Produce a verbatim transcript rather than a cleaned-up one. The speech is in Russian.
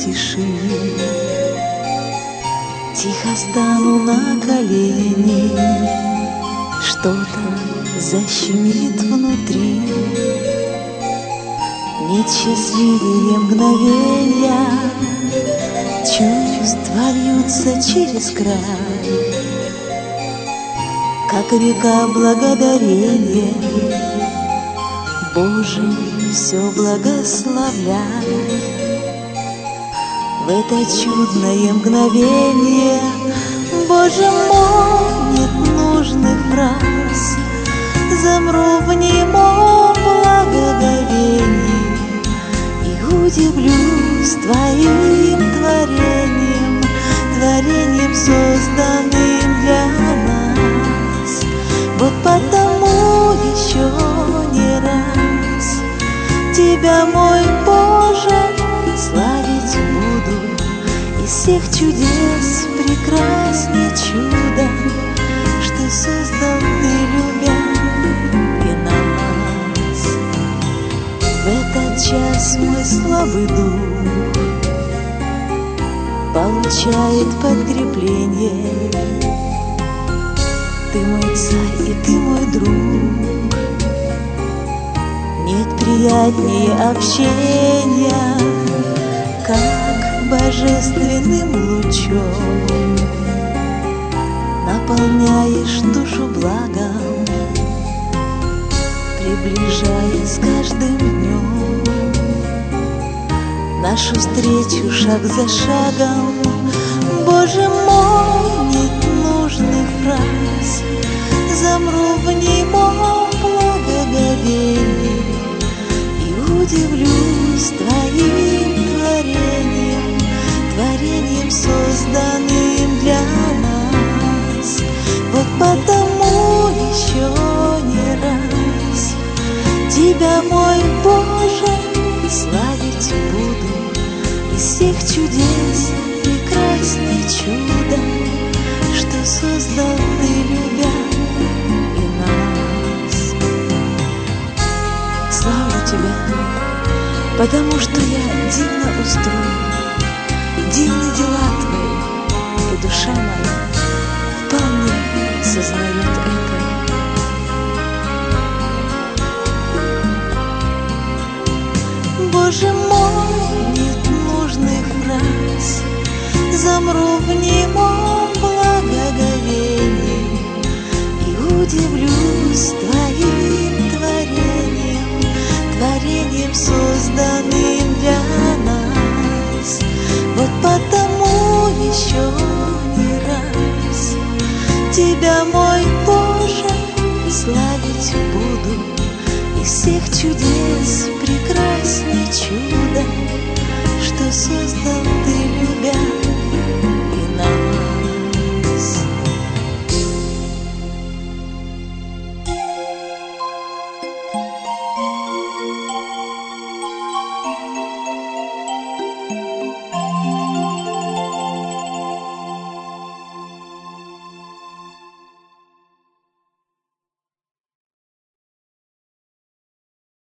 тиши. Тихо стану на колени, что-то защемит внутри. Нет счастливее мгновенья, чувства льются через край, как река благодарения. Боже, все благословляй. В это чудное мгновение, Боже мой, нет нужных фраз. Замру в немом благоговении и удивлюсь Твоим творением, творением, созданным для нас. Вот потому еще не раз Тебя, мой Боже, славить буду. Из всех чудес прекраснее чудо, что создал Ты, любя и нас. В этот час мой слабый дух получает подкрепление. Ты мой царь и Ты мой друг. Нет приятнее общения, как божественным лучом наполняешь душу благом, приближаясь с каждым днем. Нашу встречу шаг за шагом, Боже мой, нет нужных фраз. Замру в немом благоговении и удивлюсь Твоим творением, творением, созданным для нас. Вот потому еще не раз Тебя, мой Боже, славить буду. Из всех чудес прекраснее чудо, что создал Ты, любя и нас. Славлю Тебя, потому что я дивно устрою, дивны дела Твои, и душа моя вполне сознает это. Боже мой, нет нужных фраз. Замру в немом благоговении и удивлюсь Твоим творением, творением, созданным для нас. Вот потому еще